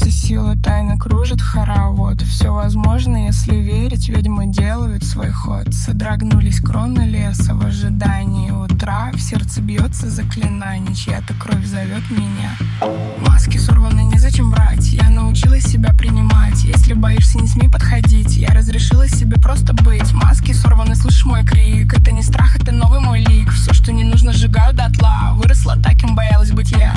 Сердце сила тайно кружит хоровод. Все возможно, если верить, ведьмы делают свой ход. Содрогнулись кроны леса в ожидании утра. В сердце бьется заклинание, чья-то кровь зовет меня. Маски сорваны, незачем врать. Я научилась себя принимать. Если боишься, не смей подходить. Я разрешила себе просто быть. Маски сорваны, слышишь мой крик. Это не страх, это новый мой лик. Все, что не нужно, сжигаю дотла. Выросла таким, боялась быть я.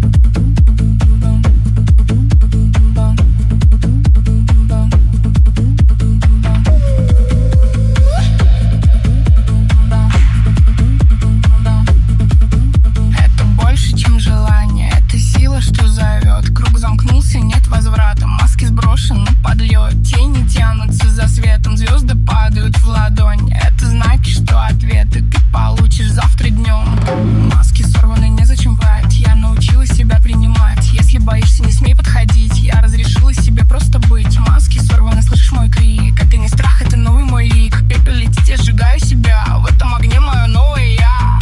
Нет возврата, маски сброшены под лед. Тени тянутся за светом, звезды падают в ладонь. Это знаки, что ответы ты получишь завтра днем. Маски сорваны, незачем врать. Я научилась себя принимать. Если боишься, не смей подходить. Я разрешила себе просто быть. Маски сорваны, слышишь мой крик. Это не страх, это новый мой лик. Пепел летит, я сжигаю себя. В этом огне мое новое я.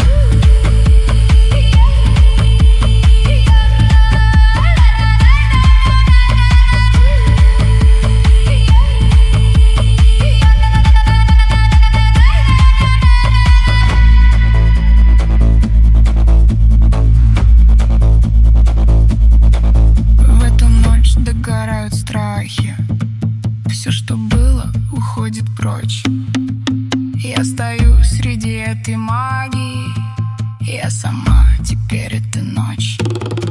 Догорают страхи. Все, что было, уходит прочь. Я стою среди этой магии. Я сама, теперь это ночь.